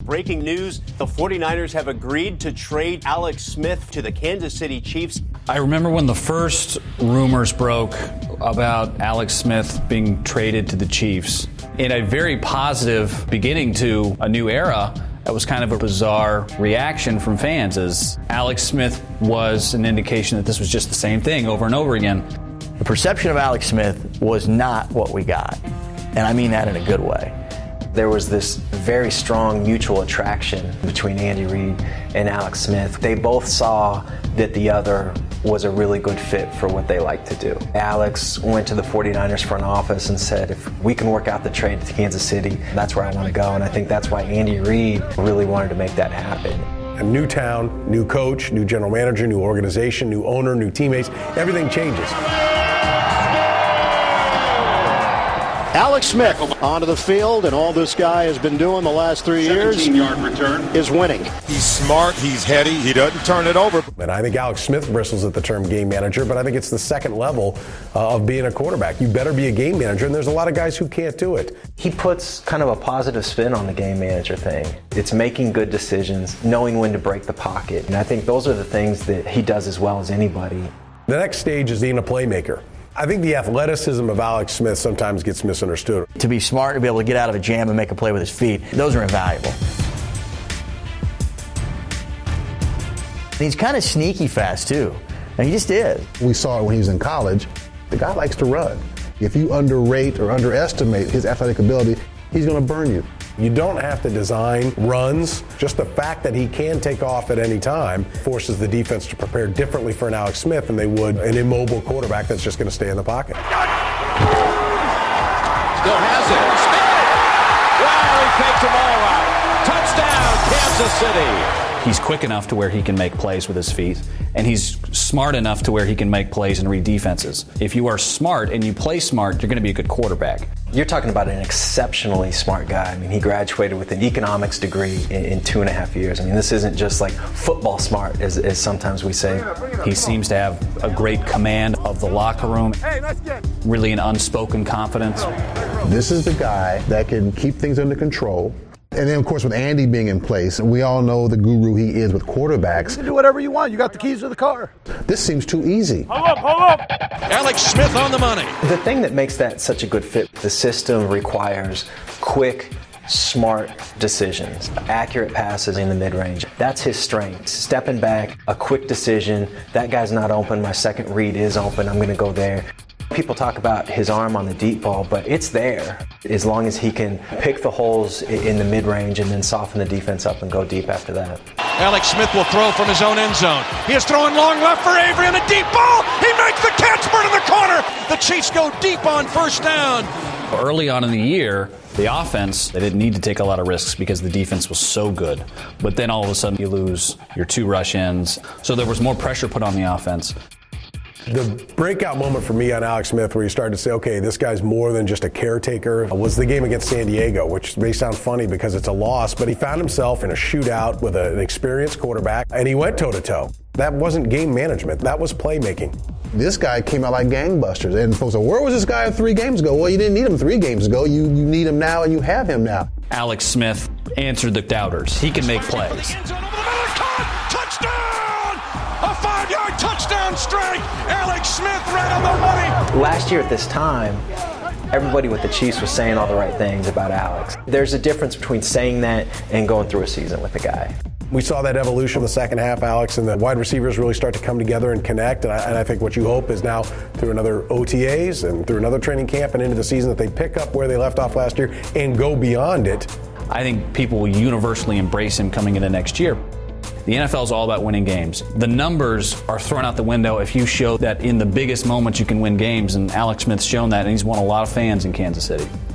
breaking news. The 49ers have agreed to trade Alex Smith to the Kansas City Chiefs. I remember when the first rumors broke about Alex Smith being traded to the Chiefs. In a very positive beginning to a new era, that was kind of a bizarre reaction from fans, as Alex Smith was an indication that this was just the same thing over and over again. The perception of Alex Smith was not what we got, and I mean that in a good way. There was this very strong mutual attraction between Andy Reid and Alex Smith. They both saw that the other was a really good fit for what they like to do. Alex went to the 49ers front office and said, if we can work out the trade to Kansas City, that's where I want to go. And I think that's why Andy Reid really wanted to make that happen. A new town, new coach, new general manager, new organization, new owner, new teammates, everything changes. Alex Smith onto the field, and all this guy has been doing the last 3 years 17-yard return. Is winning. He's smart, he's heady, he doesn't turn it over. And I think Alex Smith bristles at the term game manager, but I think it's the second level of being a quarterback. You better be a game manager, and there's a lot of guys who can't do it. He puts kind of a positive spin on the game manager thing. It's making good decisions, knowing when to break the pocket. And I think those are the things that he does as well as anybody. The next stage is being a playmaker. I think the athleticism of Alex Smith sometimes gets misunderstood. To be smart, to be able to get out of a jam and make a play with his feet, those are invaluable. And he's kind of sneaky fast, too. And he just is. We saw it when he was in college. The guy likes to run. If you underrate or underestimate his athletic ability, he's going to burn you. You don't have to design runs. Just the fact that he can take off at any time forces the defense to prepare differently for an Alex Smith than they would an immobile quarterback that's just going to stay in the pocket. Still has it. Smith! Well, he takes them all out. Touchdown, Kansas City. He's quick enough to where he can make plays with his feet, and he's smart enough to where he can make plays and read defenses. If you are smart and you play smart, you're going to be a good quarterback. You're talking about an exceptionally smart guy. I mean, he graduated with an economics degree in 2.5 years. I mean, this isn't just like football smart, as sometimes we say. He seems to have a great command of the locker room, really an unspoken confidence. This is the guy that can keep things under control. And then, of course, with Andy being in place, we all know the guru he is with quarterbacks. You can do whatever you want. You got the keys to the car. This seems too easy. Hold up. Alex Smith on the money. The thing that makes that such a good fit, the system requires quick, smart decisions, accurate passes in the mid-range. That's his strength. Stepping back, a quick decision. That guy's not open. My second read is open. I'm going to go there. People talk about his arm on the deep ball, but it's there as long as he can pick the holes in the mid-range and then soften the defense up and go deep after that. Alex Smith will throw from his own end zone. He is throwing long left for Avery and a deep ball. He makes the catch, burn in the corner. The Chiefs go deep on first down. Early on in the year, the offense, they didn't need to take a lot of risks because the defense was so good. But then all of a sudden you lose your 2 rush ends. So there was more pressure put on the offense. The breakout moment for me on Alex Smith where you started to say, okay, this guy's more than just a caretaker, was the game against San Diego, which may sound funny because it's a loss, but he found himself in a shootout with an experienced quarterback, and he went toe-to-toe. That wasn't game management. That was playmaking. This guy came out like gangbusters. And folks said, where was this guy 3 games ago? Well, you didn't need him 3 games ago. You need him now, and you have him now. Alex Smith answered the doubters. He can make plays. A 5-yard touchdown strike. Alex Smith right on the money. Last year at this time, everybody with the Chiefs was saying all the right things about Alex. There's a difference between saying that and going through a season with the guy. We saw that evolution in the second half, Alex, and the wide receivers really start to come together and connect. And I think what you hope is now through another OTAs and through another training camp and into the season that they pick up where they left off last year and go beyond it. I think people will universally embrace him coming into next year. The NFL is all about winning games. The numbers are thrown out the window if you show that in the biggest moments you can win games, and Alex Smith's shown that, and he's won a lot of fans in Kansas City.